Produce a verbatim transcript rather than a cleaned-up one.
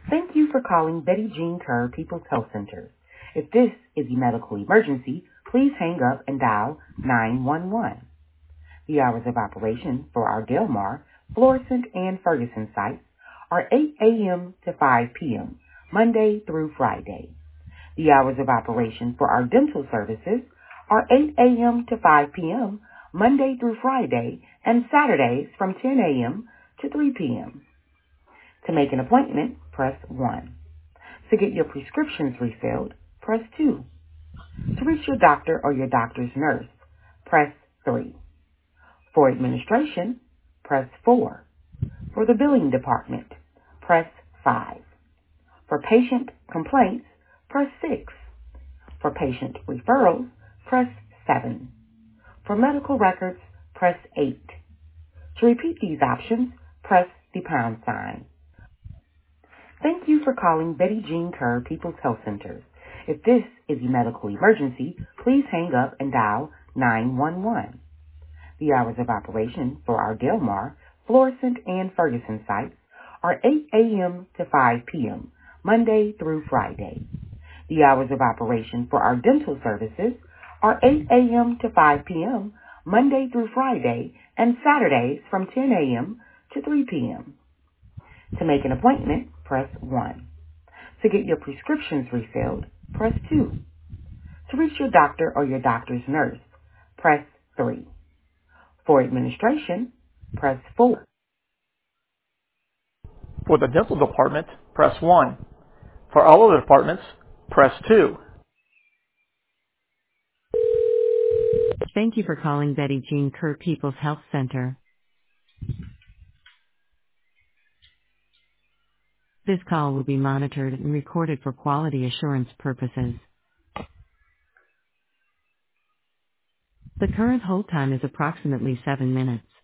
Thank you for calling Betty Jean Kerr People's Health Center. If this is a medical emergency, please hang up and dial nine one one. The hours of operation for our Delmar, Florissant, and Ferguson sites are eight a.m. to five p.m., Monday through Friday. The hours of operation for our dental services are eight a.m. to five p.m., Monday through Friday, and Saturdays from ten a.m. to three p.m. To make an appointment, press one. To get your prescriptions refilled, press two. To reach your doctor or your doctor's nurse, press three. For administration, press four. For the billing department, press five. For patient complaints, press six. For patient referrals, press seven. For medical records, press eight. To repeat these options, press the pound sign. Thank you for calling Betty Jean Kerr People's Health Centers. If this is a medical emergency, please hang up and dial nine one one. The hours of operation for our Delmar, Florissant, and Ferguson sites are eight a.m. to five p.m., Monday through Friday. The hours of operation for our dental services are eight a.m. to five p.m., Monday through Friday, and Saturdays from ten a.m. to three p.m. To make an appointment, press one. To get your prescriptions refilled, press two. To reach your doctor or your doctor's nurse, press three. For administration, press four. For the dental department, press one. For all other departments, press two. Thank you for calling Betty Jean Kerr People's Health Center. This call will be monitored and recorded for quality assurance purposes. The current hold time is approximately seven minutes.